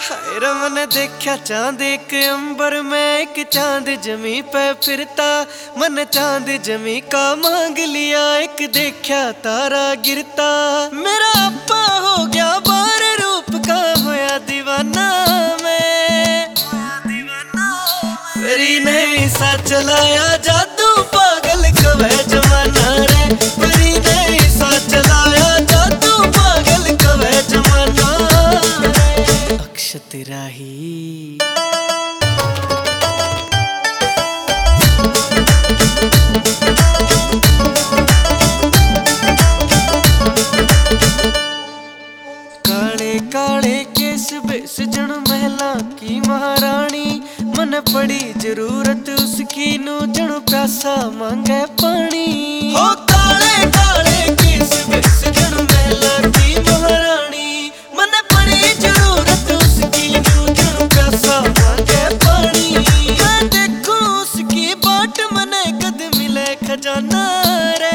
रमन देखा चांद एक अंबर में एक चांद जमी पे फिरता। मन चांद जमी का मांग लिया, एक देखा तारा गिरता। मेरा अपा हो गया बार रूप का, होया दीवाना मैं। मेरी नहीं सा चलाया जादू, पागल कवे जमाना रे। मेरी नहीं सा चलाया जादू, पागल कवे जमाना रे। अक्षत राही काले काले केस बेस जण महला की महारानी। मन पड़ी जरूरत उसकी नू जण प्यासा मांगे पानी। हो काले काले केस बेस जण महला की महारानी। मन पड़ी जरूरत उसकी नू जण प्यासा मांगे पानी। मैं देखूं उसकी बाट, मने कद मिले खजाना रे।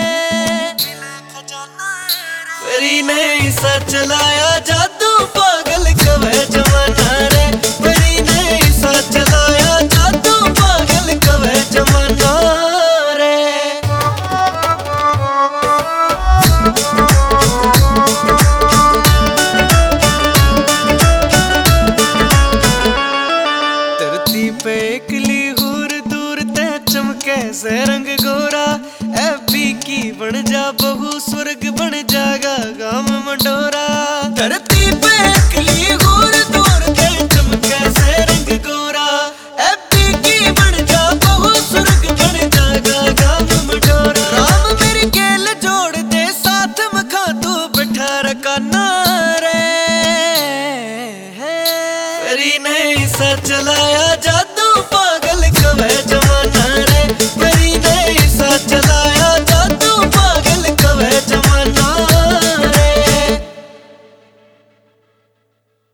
मेरी नहीं सा चलाया जादू, पागल कवे जमाना रे। मेरी नहीं सा चलाया जादू, पागल कवे जमाना रे। धरती पे एकली हूर दूर ते चमके से रंग गोरा। एबी की बन जा बहू, स्वर्ग बन जागा गाम मंडोरा। धरती पे एकली हूर दूर ते चमके से रंग गोरा। एबी की बन जा बहू, स्वर्ग बन जागा गाम मंडोरा। राम मेरी गेल जोड़ दे साथ, मखा तू बैठा रकाना रे। मेरी नहीं सा चलाया जा